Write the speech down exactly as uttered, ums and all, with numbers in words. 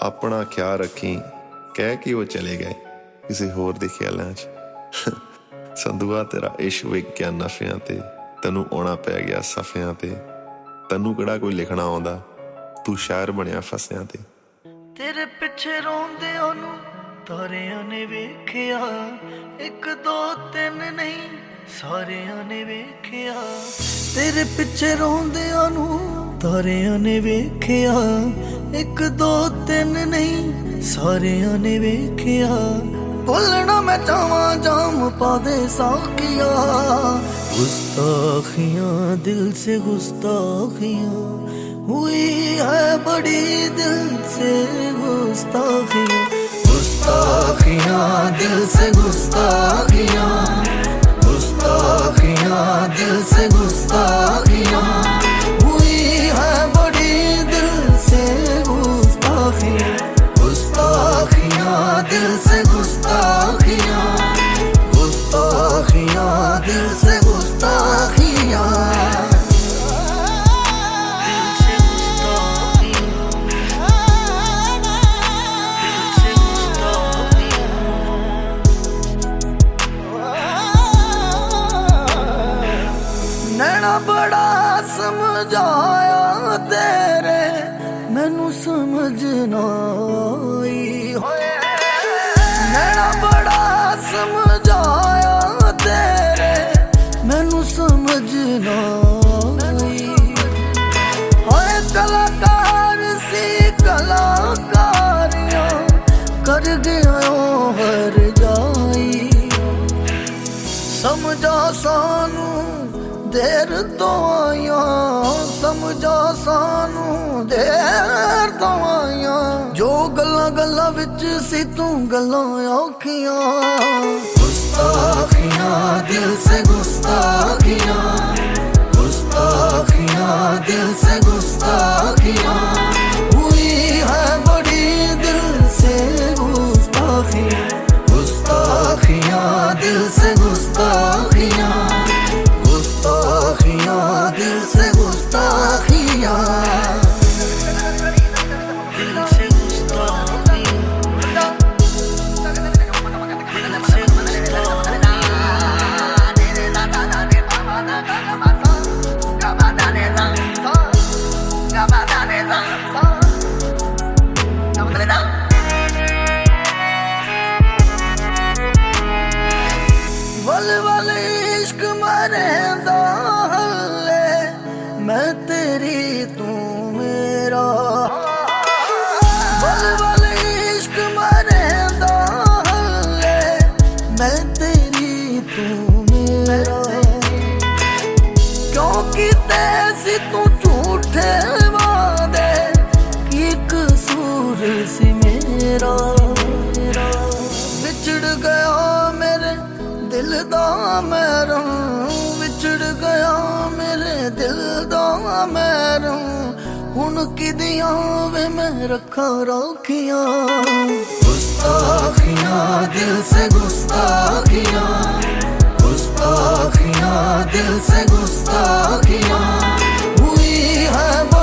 अपना ख्याल रखी कह के वो चले गए किसी होर दे ख्यालों च। संधुआ तेरा इश्क विक गया नफियां ते, तैनू आउणा पै गया सफियां ते। तैनू किहड़ा कोई लिखना आउंदा, तू शायर बनिया फसियां ते। तेरे पिछे रोंदे ओनू तारियां ने वेखिया, एक दो तीन नहीं सारियां ने वेखिया। तेरे पिछे रोंदे ओनू तारियां ने वेखिया, एक दो तीन नहीं सारियां ने वेखिया। बोलना मैं चाहवां जाम पा दे साकिया, गुस्ताखियां दिल से गुस्ताखियां हुई है बड़ी दिल से गुस्ताखियां। गुस्ताखियां दिल से गुस्ताखियां, गुस्ताखियां दिल से गुस्ताखियां हुई है बड़ी दिल से गुस्ताखियां। गुस्ताखियां दिल से गुस्ताखियां, गुस्ताखियां दिल से गुस्ताखियां। नैना बड़ा समझाया तेरे, मैनू समझ ना आई। नैना बड़ा समझाया तेरे, मैनू समझ ना आई। हाय कलाकार सी कलाकारियां कर गया हर जाई। समझा सानू देर तो आया, समझा सानू देर तो आया। जो गल्ला गल्ला विच सी तू गल्लां औखियां। गुस्ताखियां दिल से गुस्ताखियां, गुस्ताखियां दिल से गुस्ताखियां हुई है बड़ी दिल से गुस्ताखियां। गुस्ताखियां दिल से गुस्ताखियां, गुस्ताखियां दिल से गुस्ताखियां। दिल से गुस्ताखियां, दिल से वल वल इश्क मरेंदा हल्ले, मैं तेरी तू मेरा। वल वल इश्क मरेंदा हल्ले, मैं तेरी तू मेरा। क्योंकि तैसी तू झूठे वादे, की कसूर सी मेरा। बिछड़ गया मेरे दिल दा मैरों, विछड़ गया मेरे दिल दा मैरों। हुण किदियां वे मैं रखा राखियां। गुस्ताखियां दिल से गुस्ताखियां, गुस्ताखियां दिल से गुस्ताखियां हुई है।